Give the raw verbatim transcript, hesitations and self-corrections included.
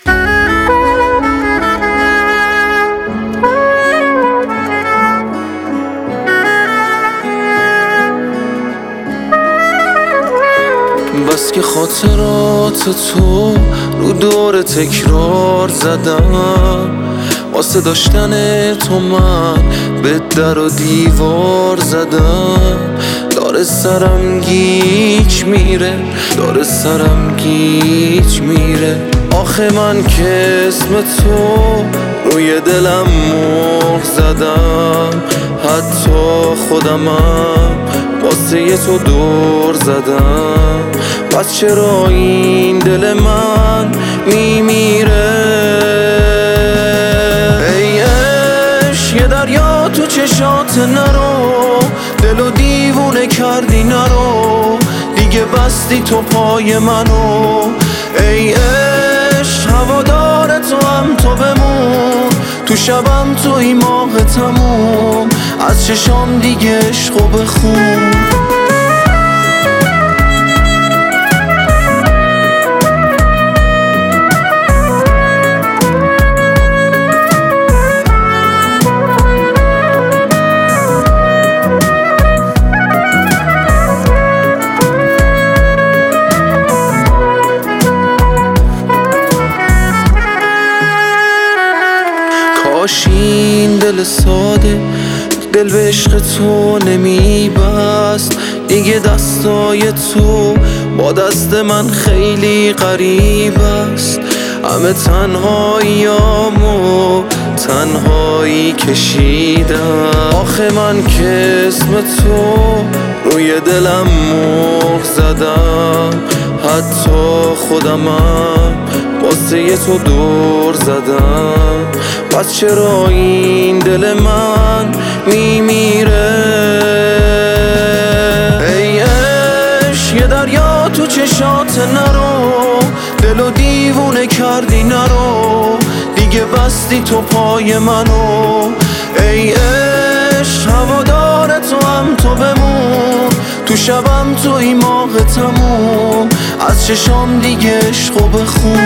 بس که خاطرات تو رو دور تکرار زدم، واسه داشتن تو من به در و دیوار زدم. داره سرم گیج میره، داره سرم گیج میره. آخه من که اسم تو روی دلم مهر زدم، حتی خودمم واسه تو دور زدم. پس چرا این دل من میمیره؟ ای عشق یه دریا تو چشات نرو، دلو دیوونه کردی نرو، دیگه بستی تو پای منو. ای عشق هوادار تو هم تو بمون، تو شبم توی ماه تموم، از چشام دیگه عشقو بخون. کاش این دل ساده دل به عشق تو نمیبست، دیگه دستای تو با دست من خیلی غریب است. همه تنهاییامو تنهایی کشیدم. آخه من که اسم تو روی دلم مهر زدم، حتی خودمم واسه تو دور زدم. پس چرا این دل من میمیره؟ ای عشق یه دریا تو چشات نرو، دلو دیوونه کردی نرو، دیگه بستی تو پای منو. ای عشق هوادار تو هم تو بمون، تو شبم توی ماه تموم، از چشام دیگه عشقو بخون.